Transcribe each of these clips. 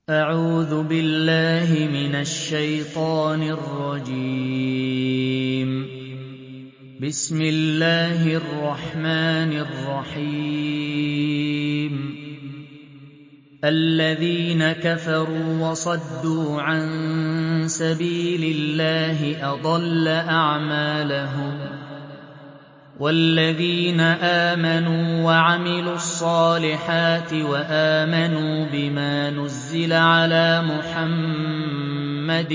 أعوذ بالله من الشيطان الرجيم. بسم الله الرحمن الرحيم. الذين كفروا وصدوا عن سبيل الله أضل أعمالهم والذين آمنوا وعملوا الصالحات وآمنوا بما نزل على محمد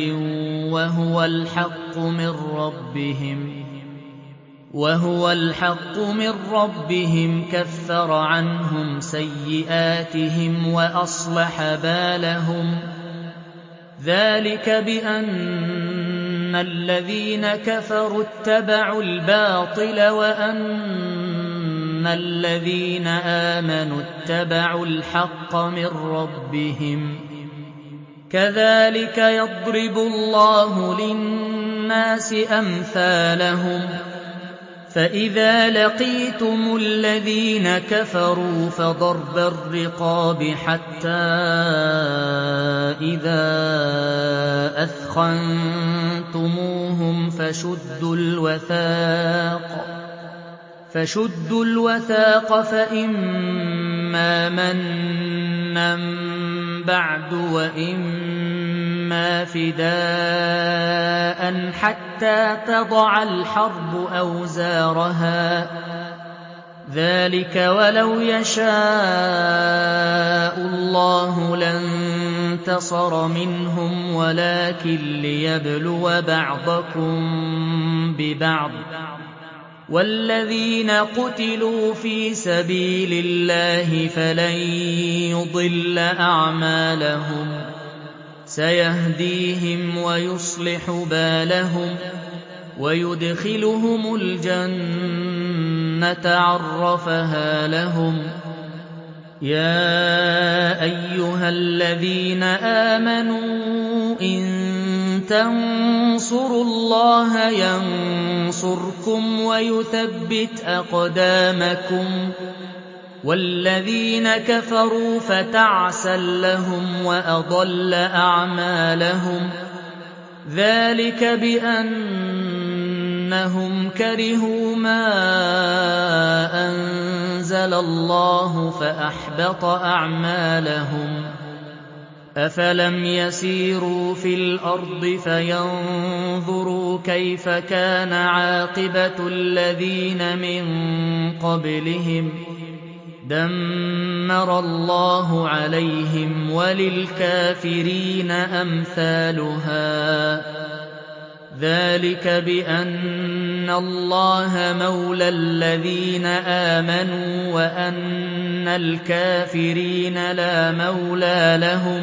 وهو الحق من ربهم كفر عنهم سيئاتهم وأصلح بالهم ذلك بأن الذين كفروا اتبعوا الباطل وأن الذين آمنوا اتبعوا الحق من ربهم كذلك يضرب الله للناس أمثالهم فإذا لقيتم الذين كفروا فضرب الرقاب حتى إذا أثخنتموهم فشدوا الوثاق فإما منا بعد وإما فداء حتى تضع الحرب أوزارها ذلك ولو يشاء الله لانتصر منهم ولكن ليبلو بعضكم ببعض والذين قتلوا في سبيل الله فلن يضل أعمالهم سيهديهم ويصلح بالهم ويدخلهم الجنة عرفها لهم يا أيها الذين آمنوا إن تنصروا الله ينصركم ويثبت أقدامكم والذين كفروا فتعسا لهم وأضل أعمالهم ذلك بأنهم كرهوا ما أنزل الله فأحبط أعمالهم أفلم يسيروا في الأرض فينظروا كيف كان عاقبة الذين من قبلهم دمر الله عليهم وللكافرين أمثالها ذلك بأن الله مولى الذين آمنوا وأن الكافرين لا مولى لهم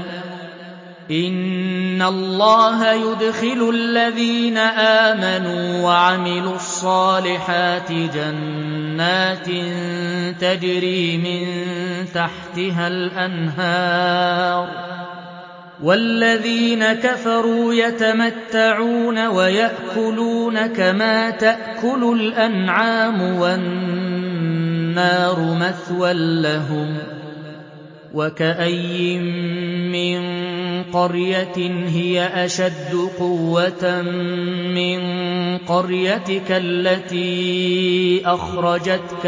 إن الله يدخل الذين آمنوا وعملوا الصالحات جنات تجري من تحتها الأنهار والذين كفروا يتمتعون ويأكلون كما تأكل الأنعام والنار مثوى لهم وكأين من قرية هي أشد قوة من قريتك التي أخرجتك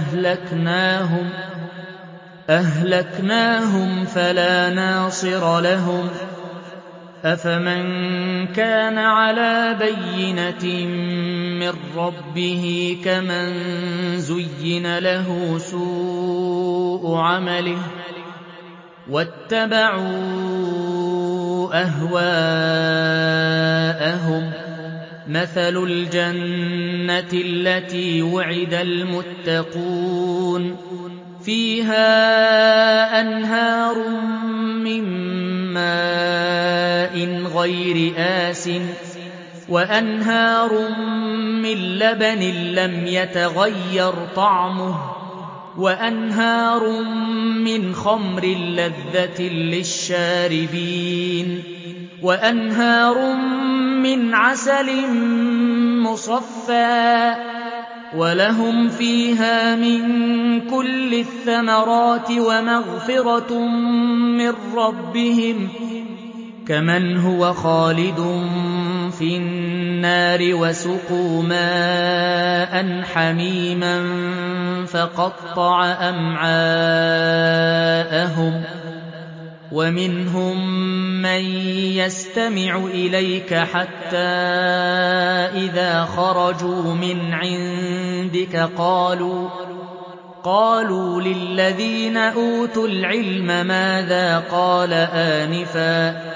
أهلكناهم فلا ناصر لهم أفمن كان على بينة من ربه كمن زين له سوء عمله واتبعوا أهواءهم مثل الجنة التي وعد المتقون فيها أنهار من ماء غير آسٍ وأنهار من لبن لم يتغير طعمه وأنهار من خمر لذة للشاربين وأنهار من عسل مصفى وَلَهُمْ فِيهَا مِن كُلِّ الثَّمَرَاتِ وَمَغْفِرَةٌ مِّن رَّبِّهِمْ كَمَنْ هُوَ خَالِدٌ فِي النَّارِ وَسُقُوا مَاءً حَمِيمًا فَقَطَّعَ أَمْعَاءَهُمْ وَمِنْهُم مَّن يَسْتَمِعُ إِلَيْكَ حَتَّىٰ إِذَا خَرَجُوا مِنْ عِندِكَ قَالُوا لِلَّذِينَ أُوتُوا الْعِلْمَ مَاذَا قَالَ آنِفًا ۚ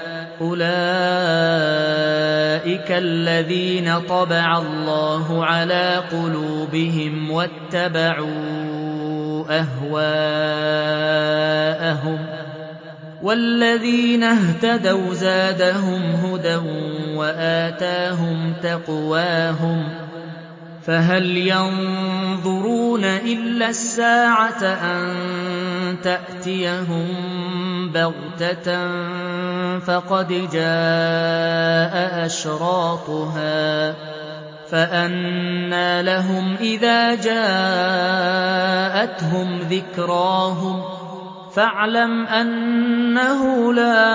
أُولَٰئِكَ الَّذِينَ طَبَعَ اللَّهُ عَلَىٰ قُلُوبِهِمْ وَاتَّبَعُوا أَهْوَاءَهُمْ ۚ وَالَّذِينَ اهْتَدَوْا زَادَهُمْ هُدًى وَآتَاهُمْ تَقْوَاهُمْ ۗ فَهَلْ يَنظُرُونَ إِلَّا السَّاعَةَ أَن تَأْتِيَهُم بَغْتَةً فَقَدْ جَاءَ أَشْرَاطُهَا ۚ فَأَنَّىٰ لَهُمْ إِذَا جَاءَتْهُمْ ذِكْرَاهُمْ فَاعْلَمْ أَنَّهُ لَا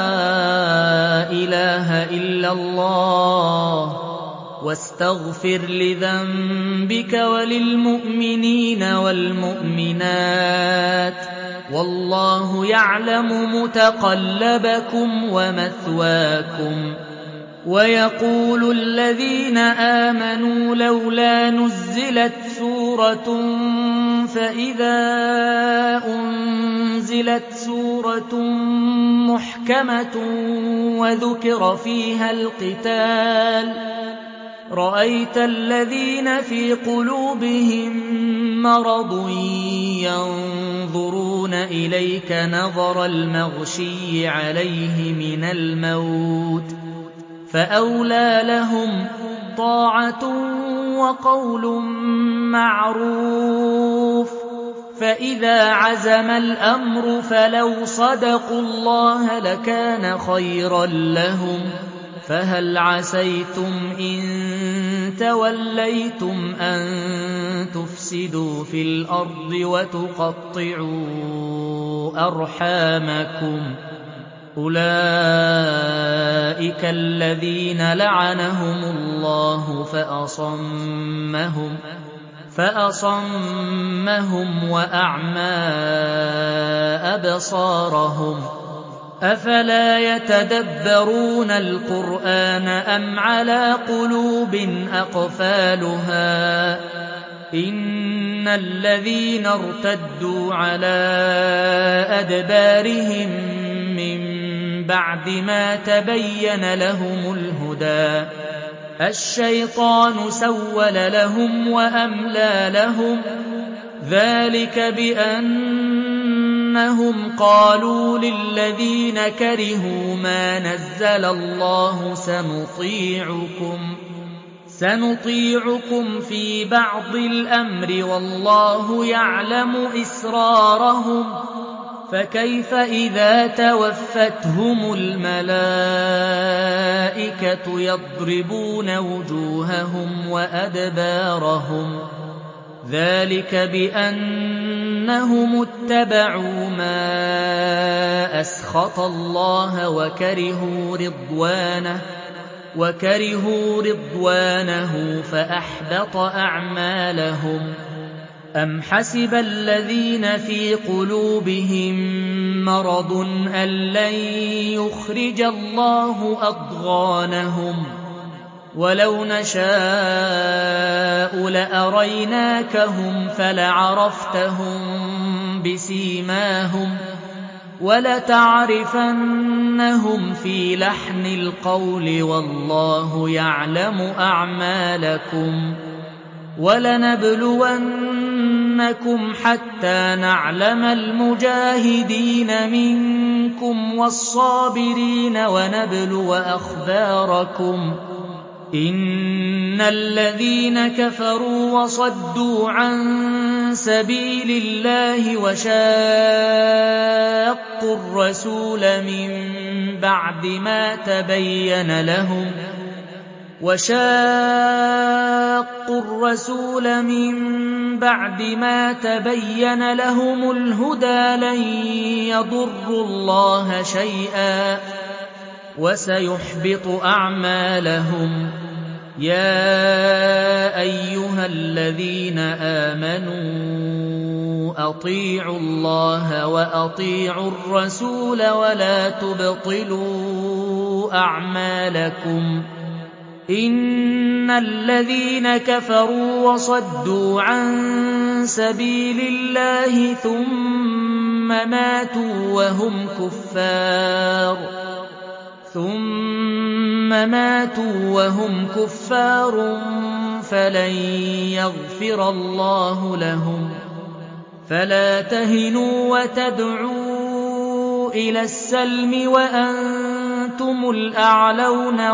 إِلَٰهَ إِلَّا اللَّهُ وَاسْتَغْفِرْ لِذَنبِكَ وَلِلْمُؤْمِنِينَ وَالْمُؤْمِنَاتِ ۗ وَاللَّهُ يَعْلَمُ مُتَقَلَّبَكُمْ وَمَثْوَاكُمْ وَيَقُولُ الَّذِينَ آمَنُوا لَوْلَا نُزِّلَتْ سُورَةٌ فَإِذَا أُنزِلَتْ سُورَةٌ مُّحْكَمَةٌ وَذُكِرَ فِيهَا الْقِتَالُ رَأَيْتَ الَّذِينَ فِي قُلُوبِهِم مَّرَضٌ يَنظُرُونَ إِلَيْكَ نَظَرَ الْمَغْشِيِّ عَلَيْهِ مِنَ الْمَوْتِ ۖ فَأَوْلَىٰ لَهُمْ طَاعَةٌ وَقَوْلٌ مَّعْرُوفٌ ۚ فَإِذَا عَزَمَ الْأَمْرُ فَلَوْ صَدَقُوا اللَّهَ لَكَانَ خَيْرًا لَّهُمْ ۚ فَهَلْ عَسَيْتُمْ إِن تَوَلَّيْتُمْ أَن تُفْسِدُوا فِي الْأَرْضِ وَتُقَطِّعُوا أَرْحَامَكُمْ ۚ أُولَٰئِكَ الَّذِينَ لَعَنَهُمُ اللَّهُ فَأَصَمَّهُمْ وَأَعْمَىٰ أَبْصَارَهُمْ ۖ أَفَلَا يَتَدَبَّرُونَ الْقُرْآنَ أَمْ عَلَىٰ قُلُوبٍ أَقْفَالُهَا ۚ إِنَّ الَّذِينَ ارْتَدُّوا عَلَىٰ أَدْبَارِهِم مِّن بَعْدِ مَا تَبَيَّنَ لَهُمُ الْهُدَىٰ الشَّيْطَانُ سَوَّلَ لَهُمْ وَأَمْلَىٰ لَهُمْ ۚ ذَٰلِكَ بِأَنَّهُمْ قَالُوا لِلَّذِينَ كَرِهُوا مَا نَزَّلَ اللَّهُ سَنُطِيعُكُمْ فِي بَعْضِ الْأَمْرِ وَاللَّهُ يَعْلَمُ إِسْرَارَهُمْ ۚ فَكَيْفَ إِذَا تَوَفَّتْهُمُ الْمَلَائِكَةُ يَضْرِبُونَ وُجُوهَهُمْ وَأَدْبَارَهُمْ ۚ ذَٰلِكَ بِأَنَّهُمُ اتَّبَعُوا مَا أَسْخَطَ اللَّهَ وَكَرِهُوا رِضْوَانَهُ فَأَحْبَطَ أَعْمَالَهُمْ أَمْ حَسِبَ الَّذِينَ فِي قُلُوبِهِم مَّرَضٌ أَن لَّن يُخْرِجَ اللَّهُ أَضْغَانَهُمْ وَلَوْ نَشَاءُ لَأَرَيْنَاكَهُمْ فَلَعَرَفْتَهُم بِسِيمَاهُمْ وَلَتَعْرِفَنَّهُمْ فِي لَحْنِ الْقَوْلِ ۚ وَاللَّهُ يَعْلَمُ أَعْمَالَكُمْ ۚ وَلَنَبْلُوَنَّكُمْ حَتَّىٰ نَعْلَمَ الْمُجَاهِدِينَ مِنكُمْ وَالصَّابِرِينَ وَنَبْلُوَ أَخْبَارَكُمْ ۚ إِنَّ الَّذِينَ كَفَرُوا وَصَدُّوا عَن سَبِيلِ اللَّهِ وَشَاقُّوا الرَّسُولَ مِن بَعْدِ مَا تَبَيَّنَ لَهُمُ وَشَاقُّوا الرَّسُولَ مِن بَعْدِ مَا تَبَيَّنَ لَهُمُ الْهُدَىٰ لَن يَضُرُّوا اللَّهَ شَيْئًا وَسَيُحْبِطُ أَعْمَالَهُمْ. يَا أَيُّهَا الَّذِينَ آمَنُوا أَطِيعُوا اللَّهَ وَأَطِيعُوا الرَّسُولَ وَلَا تُبْطِلُوا أَعْمَالَكُمْ. إِنَّ الَّذِينَ كَفَرُوا وَصَدُّوا عَن سَبِيلِ اللَّهِ ثُمَّ مَاتُوا وَهُمْ كُفَّارٌ فَلَن يَغْفِرَ اللَّهُ لَهُمْ. فَلَا تَهِنُوا وَتَدْعُوا إِلَى السَّلْمِ وَأَنتُمُ الْأَعْلَوْنَ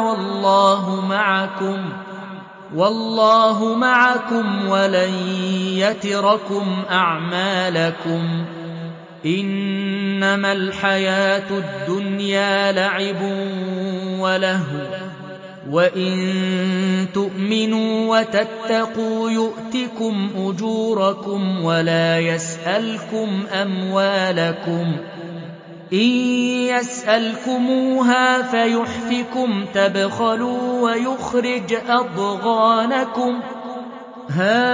وَاللَّهُ مَعَكُمْ وَلَن يَتِرَكُمْ أَعْمَالَكُمْ. إِنَّمَا الْحَيَاةُ الدُّنْيَا لَعِبٌ وَلَهْوٌ ۚ وَإِن تُؤْمِنُوا وَتَتَّقُوا يُؤْتِكُمْ أُجُورَكُمْ وَلَا يَسْأَلْكُمْ أَمْوَالَكُمْ. إِن يَسْأَلْكُمُوهَا فَيُحْفِكُمْ تَبْخَلُوا وَيُخْرِجْ أَضْغَانَكُمْ. هَا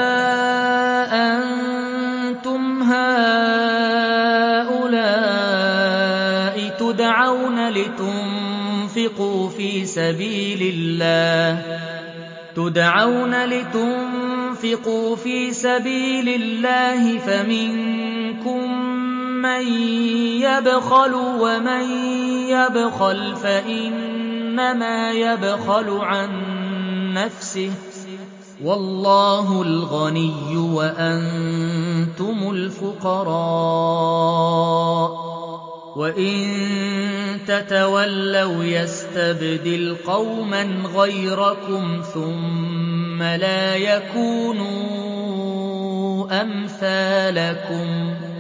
أَنتُمْ هَٰؤُلَاءِ تُدْعَوْنَ لِتُنفِقُوا فِي سَبِيلِ اللَّهِ فَمِنكُم مَّن يَبْخَلُ ۖ وَمَن يَبْخَلْ فَإِنَّمَا يَبْخَلُ عَن نَّفْسِهِ ۚ وَاللَّهُ الْغَنِيُّ وَأَنتُمُ الْفُقَرَاءُ ۚ وَإِن تَتَوَلَّوْا يَسْتَبْدِلْ قَوْمًا غَيْرَكُمْ ثُمَّ لَا يَكُونُوا أَمْثَالَكُمْ.